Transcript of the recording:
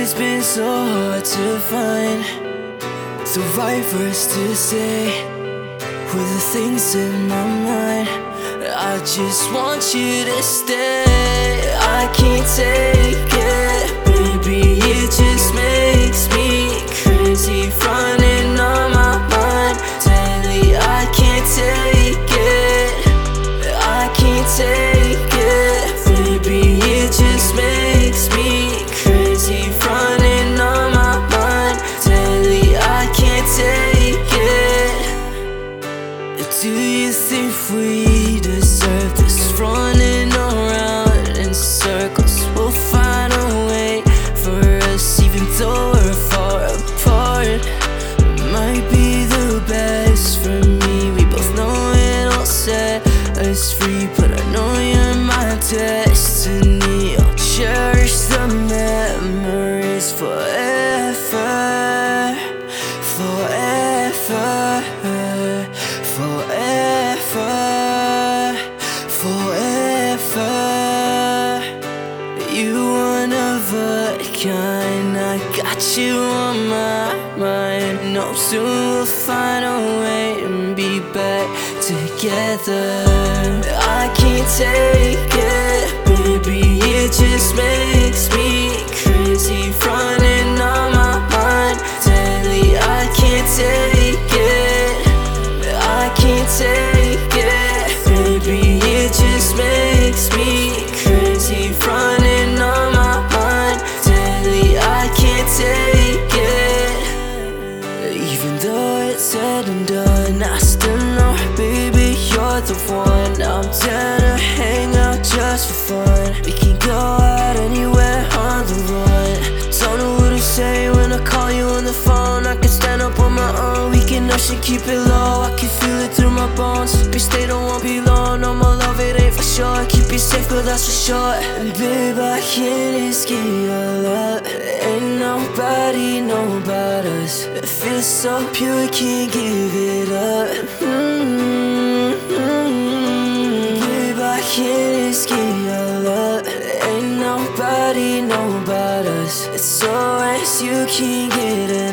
it's been so hard to find the right words to say with the things in my mind. I just want you to stay. I can't take it, baby, it just makes me crazy, running on my mind daily. I can't take it, I can't take it, baby, it just makes me crazy, running on my mind daily. I can't take it. Do you think we deserve this, running around in circles? We'll find a way for us, even though we're far apart. Might be the best for me, we both know it'll set us free, but I know you're my destiny. I'll cherish the memories forever, forever, forever, forever. You one of a kind, I got you on my mind. No, soon we'll find a way to be back together. I can't take it, baby, it just makes me crazy, running on my mind daily. I can't take it, I can't take it, baby, it just makes me crazy, running on my mind daily. I can't take it. Even though it's said and done, I still know, baby, you're the one. I'm down to hang out just for fun. We can go out anywhere on the run. Don't know what to say when I call you on the phone. I can stand up on my own, we can actually keep it low. I can feel it through my bones. Bitch, they don't want be long. No more love, it ain't for sure. Keep you safe, girl, that's for sure. And babe, I can't escape your love. Ain't nobody know about us. It feels so pure, can't give it up. Babe, I can't escape your love. Ain't nobody know about us. It's always you can't get it.